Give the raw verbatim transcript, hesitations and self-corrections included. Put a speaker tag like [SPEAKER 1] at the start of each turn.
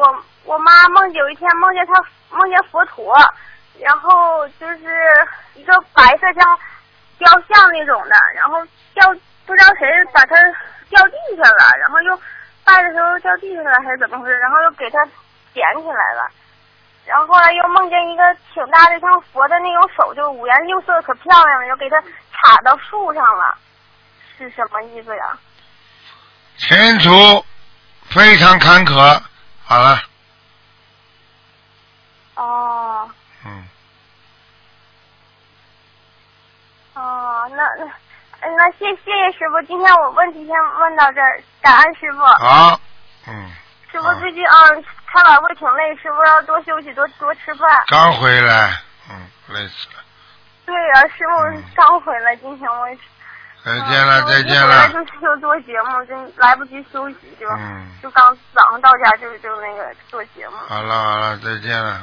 [SPEAKER 1] 我我妈梦有一天梦见她梦见佛陀，然后就是一个白色像雕像那种的，然后掉不知道谁把它掉地下了，然后又拜的时候掉地下了还是怎么回事，然后又给它捡起来了。然后后来又梦见一个挺大的像佛的那种手，就五颜六色可漂亮了，又给它插到树上了，是什么意思呀？
[SPEAKER 2] 前途非常坎坷。好了。
[SPEAKER 1] 哦。
[SPEAKER 2] 嗯。
[SPEAKER 1] 哦，那那那谢谢谢师傅，今天我问题先问到这儿，感恩师傅。
[SPEAKER 2] 好。嗯。
[SPEAKER 1] 师傅最近啊开晚会挺累，师傅要多休息，多多吃饭。
[SPEAKER 2] 刚回来，嗯，累死了。
[SPEAKER 1] 对呀、啊，师傅刚回来，今天我。
[SPEAKER 2] 再见了，再见了。
[SPEAKER 1] 回来就就做节目，就来不及休息，就、
[SPEAKER 2] 嗯、
[SPEAKER 1] 就刚早上到家就就那个做节目。
[SPEAKER 2] 好了好了，再见了。